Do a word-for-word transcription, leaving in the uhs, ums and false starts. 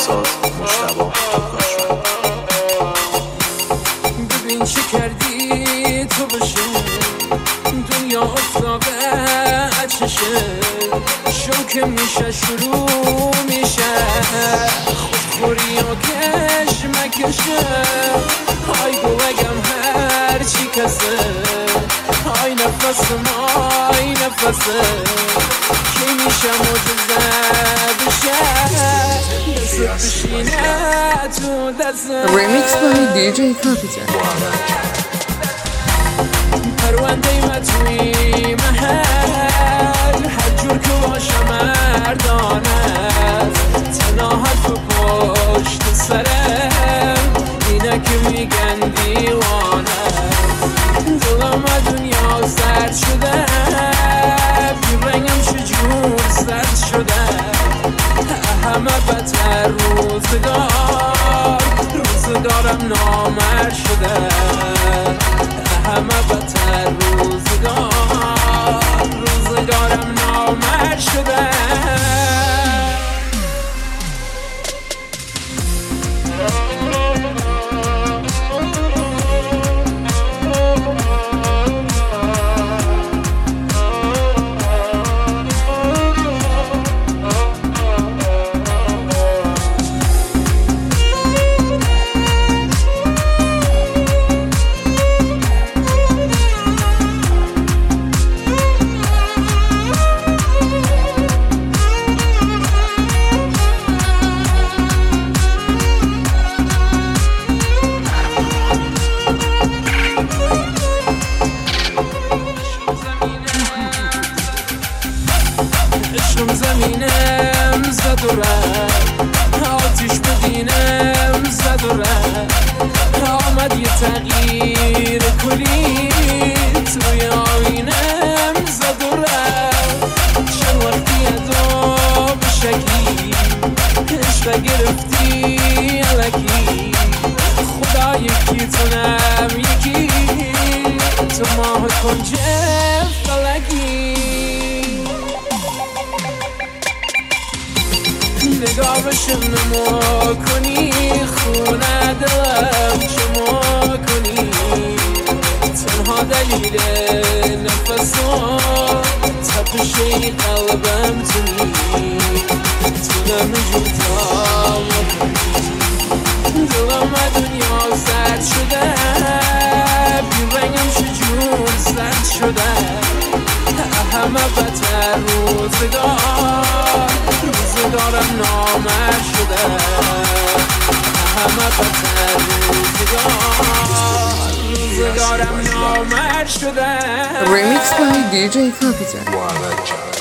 آهنگساز مجتبی توکاشفر. ببین چه کردی تو بشه دنیا افتاده چشه، شوکه میشه شروع میشه خودخوری و کش مکشه. های گو بگم هر چی کسه، های نفس مای نفسه کی میشه معجزه بشه دست بشینه تو دسته. Remix by دی جی Capital. پرونده ما توی محل هر جور که باشه مردانه است، تنها تو پشت سرم اینه که میگن دیوانه. دلم دنیا سرد شده، بیرنگم چجور سرد شده، همه بدتر روزگار روزگارم نامرد شده، همه بدتر روزگار روزگارم نامرد شده. عشقم زمینم زد و رفت، آتیش بدینم زد و رفت، آمد یه تغییر کلی توی آینم زد و رفت. چند وقتی ادا به شکی عشق گرفتی علکی، خدا یکی تونم یکی تو ماه کنج فلکی. نگاه بشم نما کنی خونه دلم شما کنی، تنها دلیل نفسم تپشه قلبم تونی، تونم جوتام کنی. دلم دنیا سرد شده، بیرنگم چجور سرد شده، همه بدتر روزگار روزگارم نامرد شده، همه بدتر روزگار روزگارم نامرد شده. Remix by دی جی Capital. محمد جان